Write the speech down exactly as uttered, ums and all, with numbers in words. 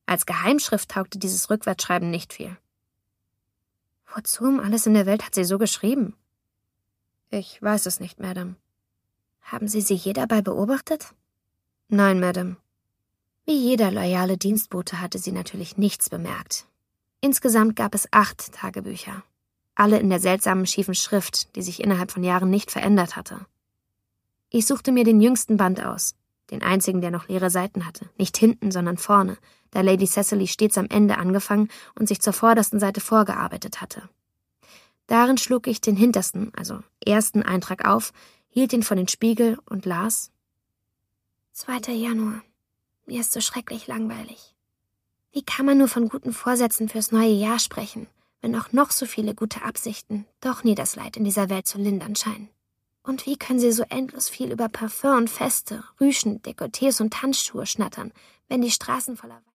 Als Geheimschrift taugte dieses Rückwärtsschreiben nicht viel. Wozu um alles in der Welt hat sie so geschrieben? Ich weiß es nicht, Madame. Haben Sie sie je dabei beobachtet? Nein, Madame. Wie jeder loyale Dienstbote hatte sie natürlich nichts bemerkt. Insgesamt gab es acht Tagebücher. Alle in der seltsamen schiefen Schrift, die sich innerhalb von Jahren nicht verändert hatte. Ich suchte mir den jüngsten Band aus, den einzigen, der noch leere Seiten hatte. Nicht hinten, sondern vorne, da Lady Cecily stets am Ende angefangen und sich zur vordersten Seite vorgearbeitet hatte. Darin schlug ich den hintersten, also ersten Eintrag auf, hielt ihn vor den Spiegel und las: zweiter Januar. Mir ist so schrecklich langweilig. Wie kann man nur von guten Vorsätzen fürs neue Jahr sprechen, wenn auch noch so viele gute Absichten doch nie das Leid in dieser Welt zu lindern scheinen? Und wie können sie so endlos viel über Parfum und Feste, Rüschen, Dekolletés und Tanzschuhe schnattern, wenn die Straßen voller